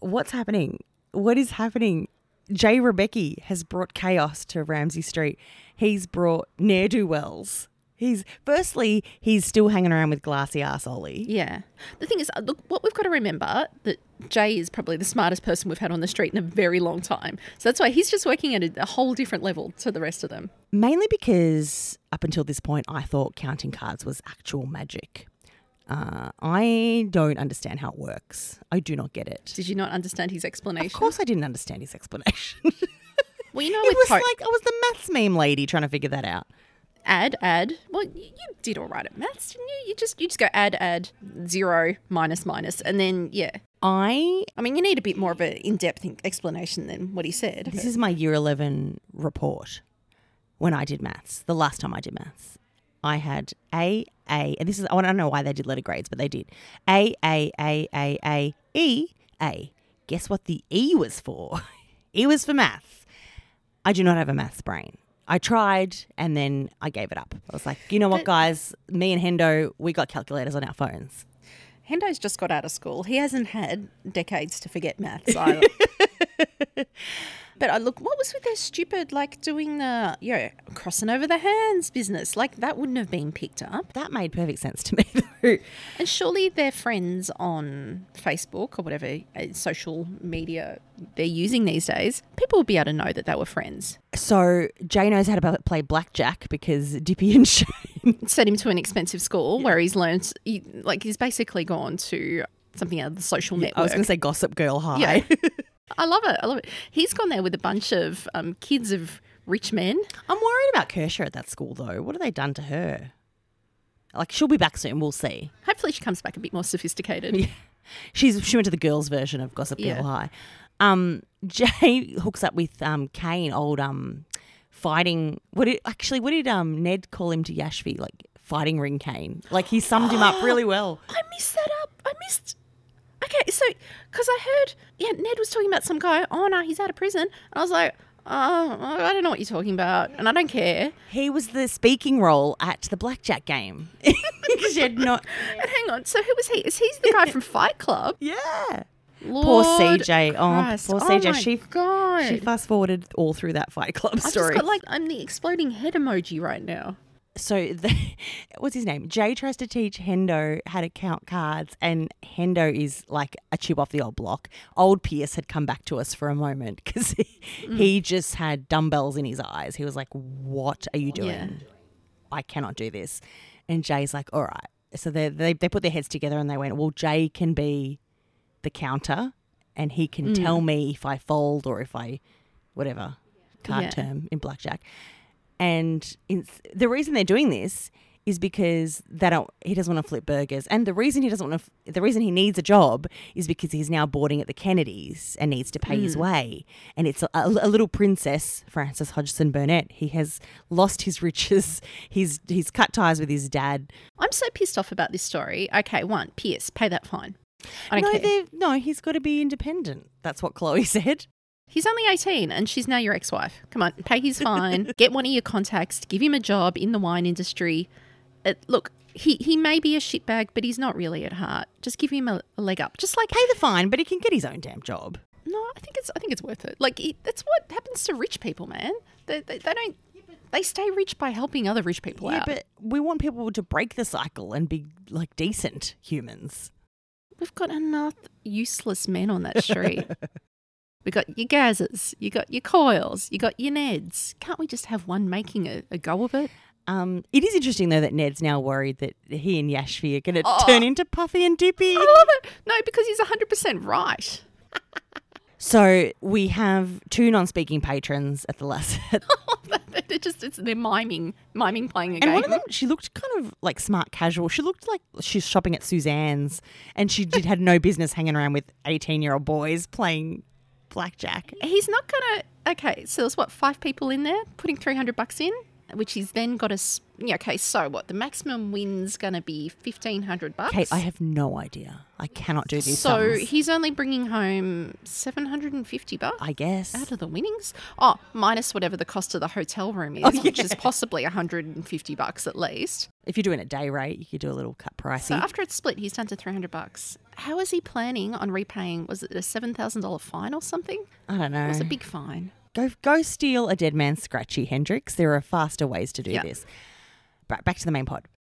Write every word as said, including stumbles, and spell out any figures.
what's happening? What is happening? Jay Rebecca has brought chaos to Ramsay Street. He's brought ne'er-do-wells. He's firstly, he's still hanging around with glassy ass Ollie. Yeah. The thing is, look, what we've got to remember that Jay is probably the smartest person we've had on the street in a very long time. So that's why he's just working at a, a whole different level to the rest of them. Mainly because up until this point, I thought counting cards was actual magic. Uh, I don't understand how it works. I do not get it. Did you not understand his explanation? Of course I didn't understand his explanation. Well, you know, it with was po- like I was the maths meme lady trying to figure that out. Add, add. Well, you, you did all right at maths, didn't you? You just you just go add, add, zero, minus, minus, and then, yeah. I I mean, you need a bit more of an in-depth explanation than what he said. This is my year eleven report when I did maths, the last time I did maths. I had A, A, and this is, I don't know why they did letter grades, but they did. A, A, A, A, A, E, A. Guess what the E was for? E was for maths. I do not have a maths brain. I tried and then I gave it up. I was like, you know what, guys? Me and Hendo, we got calculators on our phones. Hendo's just got out of school. He hasn't had decades to forget maths either. But I look, what was with their stupid, like, doing the, you know, crossing over the hands business? Like, that wouldn't have been picked up. That made perfect sense to me, though. And surely their friends on Facebook or whatever uh, social media they're using these days, people would be able to know that they were friends. So Jay knows how to play blackjack because Dippy and Shane sent him to an expensive school yeah. where he's learned, he, like, he's basically gone to something out of the social yeah, network. I was going to say Gossip Girl High. Yeah. I love it. I love it. He's gone there with a bunch of um, kids of rich men. I'm worried about Kersha at that school, though. What have they done to her? Like, she'll be back soon. We'll see. Hopefully she comes back a bit more sophisticated. Yeah. She's She went to the girls' version of Gossip Girl yeah. High. Um, Jay hooks up with um, Kane, old um, fighting. What did Actually, what did um, Ned call him to Yashvi? Like, fighting ring Kane. Like, he summed him up really well. I missed that up. I missed... Okay, so, because I heard, yeah, Ned was talking about some guy, oh, no, he's out of prison. And I was like, oh, I don't know what you're talking about, and I don't care. He was the speaking role at the blackjack game. She had not... And hang on, so who was he? Is he the guy from Fight Club? Yeah. Lord poor C J. Christ. Oh, poor C J. Oh my she, God. she fast forwarded all through that Fight Club I've story. just got, like, I'm the exploding head emoji right now. So, the, what's his name? Jay tries to teach Hendo how to count cards, and Hendo is like a chip off the old block. Old Pierce had come back to us for a moment because he, mm. he just had dumbbells in his eyes. He was like, what are you doing? Yeah. I cannot do this. And Jay's like, all right. So they, they they put their heads together and they went, well, Jay can be the counter and he can mm. tell me if I fold or if I, whatever card yeah. term in blackjack. And in, the reason they're doing this is because they don't, he doesn't want to flip burgers. And the reason he doesn't want to, the reason he needs a job is because he's now boarding at the Kennedys and needs to pay mm. his way. And it's a, a, a little princess, Frances Hodgson Burnett. He has lost his riches. He's he's cut ties with his dad. I'm so pissed off about this story. Okay, one, Pierce, pay that fine. I don't no, care. No, he's got to be independent. That's what Chloe said. He's only eighteen and she's now your ex-wife. Come on, pay his fine, get one of your contacts, give him a job in the wine industry. Uh, look, he, he may be a shitbag, but he's not really at heart. Just give him a, a leg up. Just like pay the fine, but he can get his own damn job. No, I think it's I think it's worth it. Like it, that's what happens to rich people, man. They they, they don't they stay rich by helping other rich people yeah, out. Yeah, but we want people to break the cycle and be like decent humans. We've got enough useless men on that street. We got your Gazes, you got your Coils, you got your Neds. Can't we just have one making a, a go of it? Um, it is interesting, though, that Ned's now worried that he and Yashvi are going to oh, turn into Puffy and Dippy. I love it. No, because he's one hundred percent right. So we have two non-speaking patrons at the last... they're just, it's, they're miming, miming playing a and game. And one of them, she looked kind of like smart casual. She looked like she's shopping at Suzanne's and she did had no business hanging around with eighteen-year-old boys playing blackjack. He's not going to... Okay, so there's what, five people in there putting three hundred bucks in? which he's then got a... s- Yeah, okay, so what? The maximum win's going to be fifteen hundred bucks. Kate, I have no idea. I cannot do these So sums. he's only bringing home seven hundred fifty bucks I guess. out of the winnings. Oh, minus whatever the cost of the hotel room is, Oh, yeah. which is possibly one hundred fifty bucks at least. If you're doing a day rate, you could do a little cut pricey. So after it's split, he's down to three hundred bucks. How is he planning on repaying? Was it a seven thousand dollars fine or something? I don't know. It was a big fine. Go go steal a dead man's scratchy, Hendrix. There are faster ways to do Yeah. this. Back, back to the main pod.